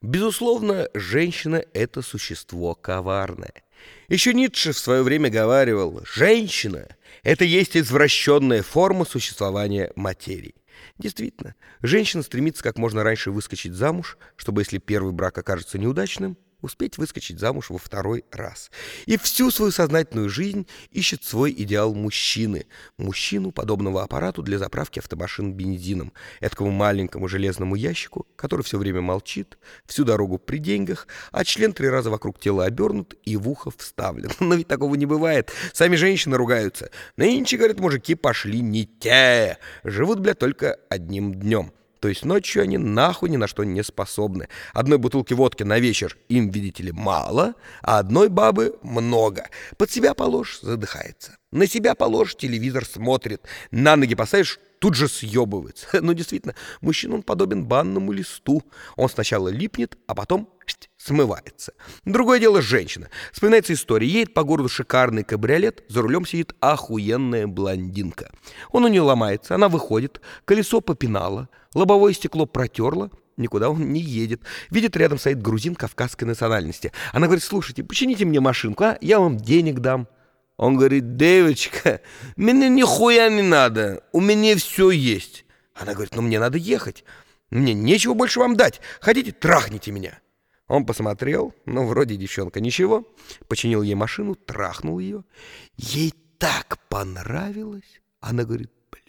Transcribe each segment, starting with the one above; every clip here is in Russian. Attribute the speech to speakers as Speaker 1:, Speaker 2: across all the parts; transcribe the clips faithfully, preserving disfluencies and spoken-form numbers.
Speaker 1: Безусловно, женщина — это существо коварное. Еще Ницше в свое время говаривал: «Женщина — это есть извращенная форма существования материи». Действительно, женщина стремится как можно раньше выскочить замуж, чтобы, если первый брак окажется неудачным, успеть выскочить замуж во второй раз. И всю свою сознательную жизнь ищет свой идеал мужчины. Мужчину, подобного аппарату для заправки автомашин бензином. Этакому маленькому железному ящику, который все время молчит, всю дорогу при деньгах, а член три раза вокруг тела обернут и в ухо вставлен. Но ведь такого не бывает. Сами женщины ругаются. Нынче, говорят, мужики пошли не те. Живут, бля, только одним днем. То есть ночью они нахуй ни на что не способны. Одной бутылки водки на вечер им, видите ли, мало, а одной бабы много. Под себя положишь — задыхается. На себя положишь — телевизор смотрит. На ноги поставишь — тут же съебывается. Но действительно, мужчина, он подобен банному листу. Он сначала липнет, а потом смывается. Другое дело женщина. Вспоминается история. Едет по городу шикарный кабриолет, за рулем сидит охуенная блондинка. Он у нее ломается, она выходит, колесо попинало, лобовое стекло протерла, никуда он не едет. Видит, рядом стоит грузин кавказской национальности. Она говорит: слушайте, почините мне машинку, а? Я вам денег дам. Он говорит: девочка, мне нихуя не надо, у меня все есть. Она говорит: ну мне надо ехать, мне нечего больше вам дать, хотите, трахните меня. Он посмотрел, ну вроде девчонка ничего, починил ей машину, трахнул ее. Ей так понравилось, она говорит: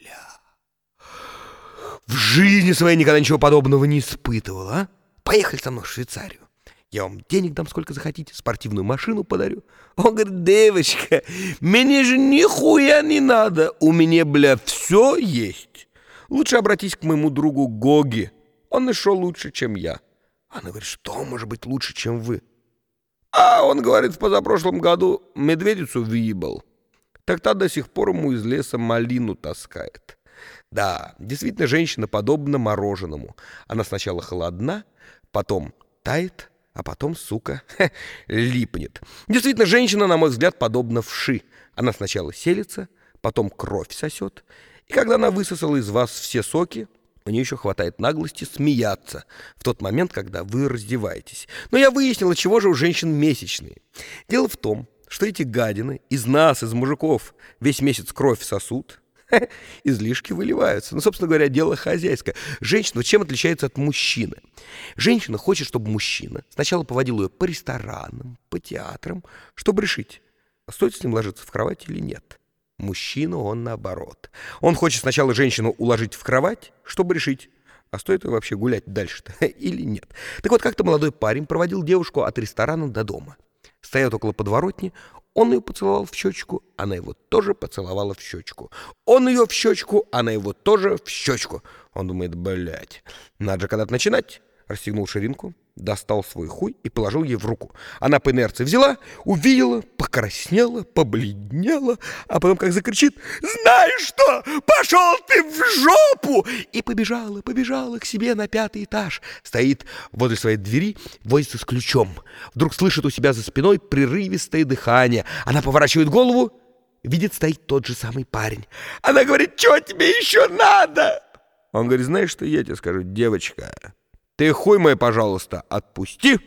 Speaker 1: бля, в жизни своей никогда ничего подобного не испытывала, а? Поехали со мной в Швейцарию. Я вам денег дам сколько захотите, спортивную машину подарю. Он говорит: девочка, мне же нихуя не надо, у меня, бля, все есть. Лучше обратись к моему другу Гоги, он нашел лучше, чем я. Она говорит: что может быть лучше, чем вы? А он говорит: в позапрошлом году медведицу выебал. Так та до сих пор ему из леса малину таскает. Да, действительно, женщина подобна мороженому. Она сначала холодна, потом тает, а потом, сука, липнет. Действительно, женщина, на мой взгляд, подобна вши. Она сначала селится, потом кровь сосет, и когда она высосала из вас все соки, у нее еще хватает наглости смеяться в тот момент, когда вы раздеваетесь. Но я выяснила, чего же у женщин месячные. Дело в том, что эти гадины из нас, из мужиков, весь месяц кровь сосут, излишки выливаются. Ну, собственно говоря, дело хозяйское. Женщина чем отличается от мужчины? Женщина хочет, чтобы мужчина сначала поводил ее по ресторанам, по театрам, чтобы решить, стоит с ним ложиться в кровать или нет. Мужчина, он наоборот. Он хочет сначала женщину уложить в кровать, чтобы решить, а стоит ее вообще гулять дальше-то или нет. Так вот, как-то молодой парень проводил девушку от ресторана до дома. Стоят около подворотни, он ее поцеловал в щечку, она его тоже поцеловала в щечку. Он ее в щечку, она его тоже в щечку. Он думает: блядь, надо же когда-то начинать. Расстегнул ширинку, достал свой хуй и положил ей в руку. Она по инерции взяла, увидела, покраснела, побледнела, а потом как закричит: «Знаешь что? Пошел ты в жопу!» И побежала, побежала к себе на пятый этаж. Стоит возле своей двери, возится с ключом. Вдруг слышит у себя за спиной прерывистое дыхание. Она поворачивает голову, видит, стоит тот же самый парень. Она говорит: «Что тебе еще надо?» Он говорит: «Знаешь, что я тебе скажу, девочка? Ты хуй мой, пожалуйста, отпусти».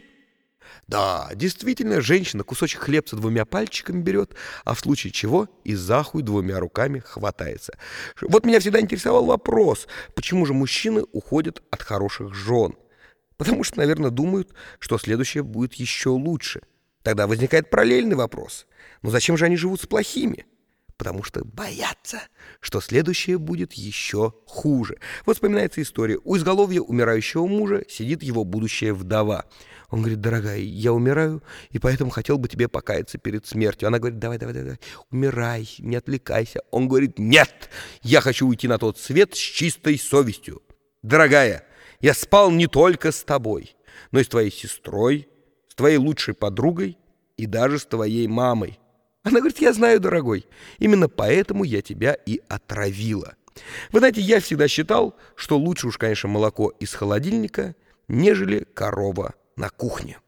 Speaker 1: Да, действительно, женщина кусочек хлебца двумя пальчиками берет, а в случае чего и за хуй двумя руками хватается. Вот меня всегда интересовал вопрос, почему же мужчины уходят от хороших жен? Потому что, наверное, думают, что следующее будет еще лучше. Тогда возникает параллельный вопрос: ну зачем же они живут с плохими? Потому что боятся, что следующее будет еще хуже. Вот вспоминается история. У изголовья умирающего мужа сидит его будущая вдова. Он говорит: дорогая, я умираю, и поэтому хотел бы тебе покаяться перед смертью. Она говорит: давай, давай, давай, умирай, не отвлекайся. Он говорит: нет, я хочу уйти на тот свет с чистой совестью. Дорогая, я спал не только с тобой, но и с твоей сестрой, с твоей лучшей подругой и даже с твоей мамой. Она говорит: я знаю, дорогой, именно поэтому я тебя и отравила. Вы знаете, я всегда считал, что лучше уж, конечно, молоко из холодильника, нежели корова на кухне.